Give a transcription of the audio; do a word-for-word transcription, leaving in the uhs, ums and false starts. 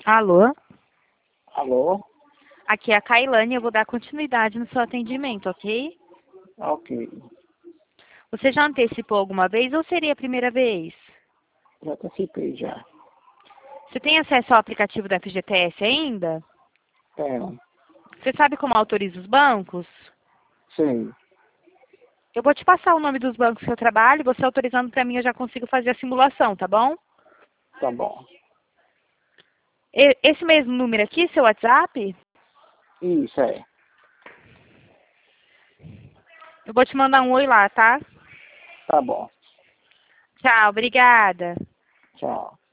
Alô? Alô? Aqui é a Kailane, eu vou dar continuidade no seu atendimento, ok? Ok. Você já antecipou alguma vez ou seria a primeira vez? Já antecipei já. Você tem acesso ao aplicativo da F G T S ainda? Tenho. Você sabe como autoriza os bancos? Sim. Eu vou te passar o nome dos bancos que eu trabalho, você autorizando para mim eu já consigo fazer a simulação, tá bom? Tá bom. E- Esse mesmo número aqui, seu WhatsApp? Isso, é. Eu vou te mandar um oi lá, tá? Tá bom. Tchau, obrigada. Tchau.